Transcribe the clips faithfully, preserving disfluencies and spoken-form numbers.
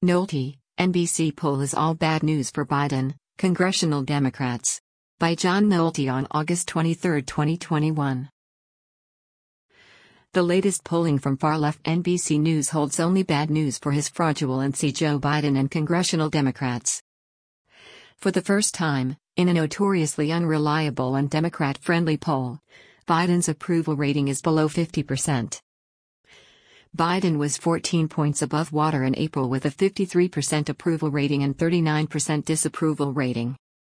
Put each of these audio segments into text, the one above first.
Nolte, N B C poll is all bad news for Biden, Congressional Democrats. By John Nolte on August twenty-third, twenty twenty-one. The latest polling from far-left N B C News holds only bad news for his fraudulency Joe Biden and Congressional Democrats. For the first time, in a notoriously unreliable and Democrat-friendly poll, Biden's approval rating is below fifty percent. Biden was fourteen points above water in April with a fifty-three percent approval rating and thirty-nine percent disapproval rating.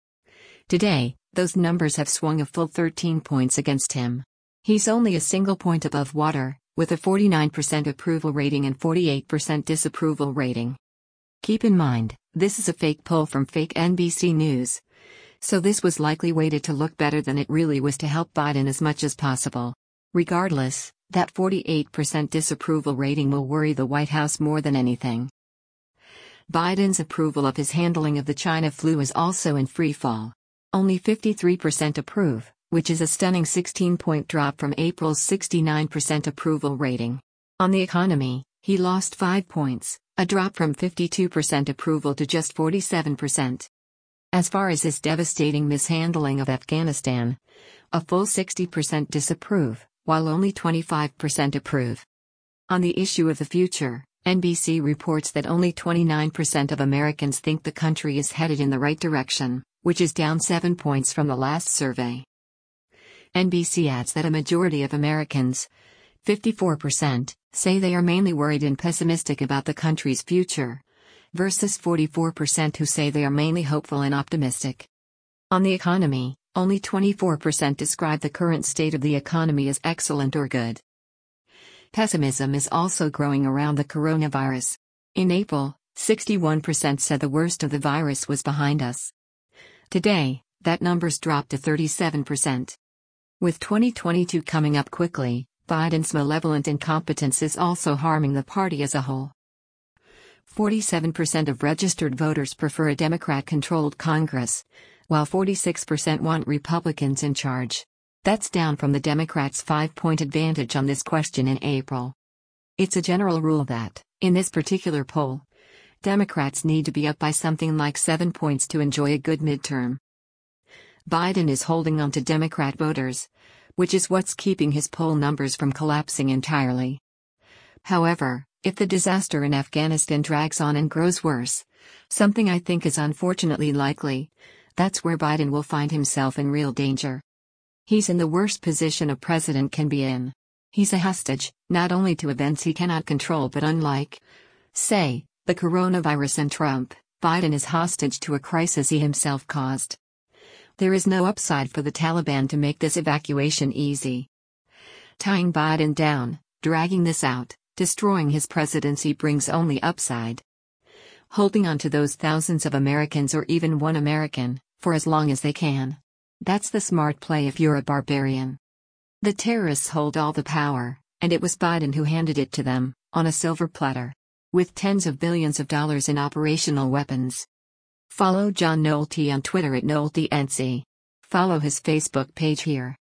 Today, those numbers have swung a full thirteen points against him. He's only a single point above water, with a forty-nine percent approval rating and forty-eight percent disapproval rating. Keep in mind, this is a fake poll from fake N B C News. So this was likely weighted to look better than it really was to help Biden as much as possible. Regardless, that forty-eight percent disapproval rating will worry the White House more than anything. Biden's approval of his handling of the China flu is also in free fall. Only fifty-three percent approve, which is a stunning sixteen-point drop from April's sixty-nine percent approval rating. On the economy, he lost five points, a drop from fifty-two percent approval to just forty-seven percent. As far as his devastating mishandling of Afghanistan, a full sixty percent disapprove, while only twenty-five percent approve. On the issue of the future, N B C reports that only twenty-nine percent of Americans think the country is headed in the right direction, which is down seven points from the last survey. N B C adds that a majority of Americans, fifty-four percent, say they are mainly worried and pessimistic about the country's future, versus forty-four percent who say they are mainly hopeful and optimistic. On the economy, only twenty-four percent describe the current state of the economy as excellent or good. Pessimism is also growing around the coronavirus. In April, sixty-one percent said the worst of the virus was behind us. Today, that number's dropped to thirty-seven percent. With twenty twenty-two coming up quickly, Biden's malevolent incompetence is also harming the party as a whole. forty-seven percent of registered voters prefer a Democrat-controlled Congress, while forty-six percent want Republicans in charge. That's down from the Democrats' five-point advantage on this question in April. It's a general rule that, in this particular poll, Democrats need to be up by something like seven points to enjoy a good midterm. Biden is holding on to Democrat voters, which is what's keeping his poll numbers from collapsing entirely. However, if the disaster in Afghanistan drags on and grows worse, something I think is unfortunately likely, that's where Biden will find himself in real danger. He's in the worst position a president can be in. He's a hostage, not only to events he cannot control but unlike, say, the coronavirus and Trump, Biden is hostage to a crisis he himself caused. There is no upside for the Taliban to make this evacuation easy. Tying Biden down, dragging this out, destroying his presidency brings only upside. Holding on to those thousands of Americans or even one American, for as long as they can. That's the smart play if you're a barbarian. The terrorists hold all the power, and it was Biden who handed it to them, on a silver platter. With tens of billions of dollars in operational weapons. Follow John Nolte on Twitter at NolteNC. Follow his Facebook page here.